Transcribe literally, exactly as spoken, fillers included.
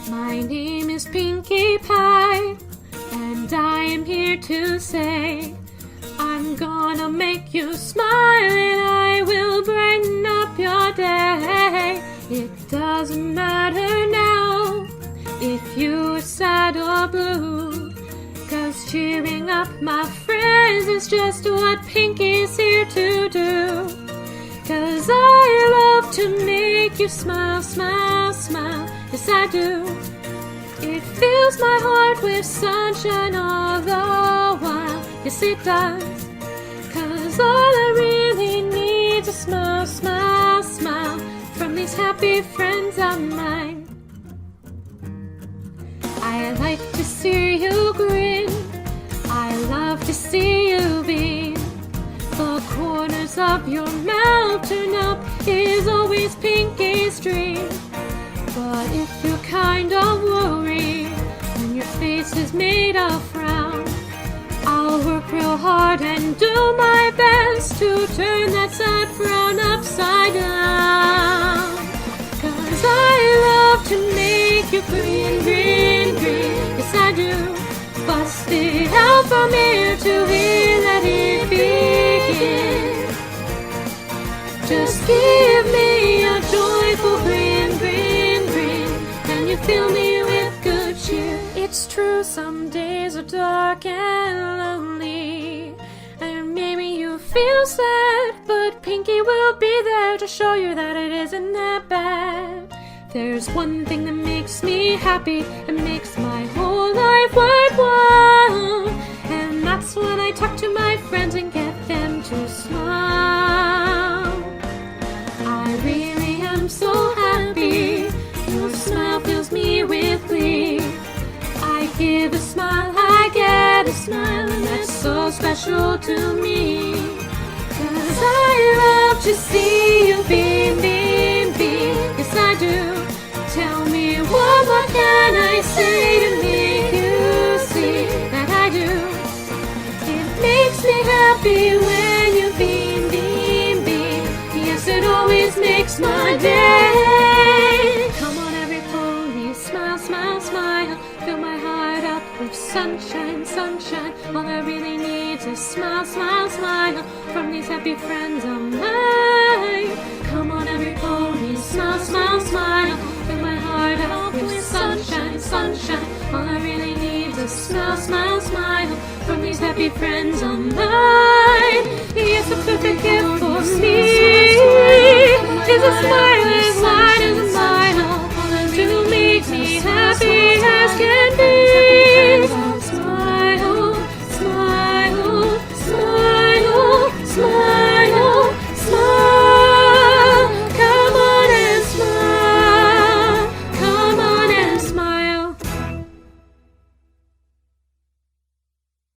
My name is Pinkie Pie, and I am here to say I'm gonna make you smile and I will brighten up your day. It doesn't matter now if you are sad or blue, 'cause cheering up my friends is just what Pinkie's here to do. 'Cause I love to make you smile, smile, smile, yes I do. It fills my heart with sunshine all the while, yes it does. 'Cause all I really need is a smile, smile, smile from these happy friends of mine. I like to see you grin, I love to see you beam. The corners of your mouth turn up is always Pinkie's dream. But if you're kind of worried and your face is made of frown, I'll work real hard and do my best to turn that sad frown upside down. 'Cause I love to make you green, green, green, yes I do. Bust it out from ear to ear, let it begin. Just give me a joyful grin, grin, grin, and you fill me with good cheer. It's true, some days are dark and lonely, and maybe you feel sad, but Pinkie will be there to show you that it isn't that bad. There's one thing that makes me happy and makes my whole life worthwhile, and that's when I talk to my friends and get them to smile. I really am so happy, your smile fills me with glee. I give a smile, I get a smile, and that's so special to me. 'Cause I love to see you beam, beam, beam, yes I do. Tell me what more can I say to make you see that I do. It makes me happy when you beam, beam, beam, yes it always makes my day. Come on every pony, smile, smile, smile, fill my heart up with sunshine, sunshine. All I really need is a smile, smile, smile from these happy friends of mine. Come on every pony, smile, smile, smile, fill my heart up with sunshine, sunshine. All I really need is a smile, smile, smile from these happy friends of mine. Yes, a perfect gift for me is a smile as wide as a mile to make me happy as can be.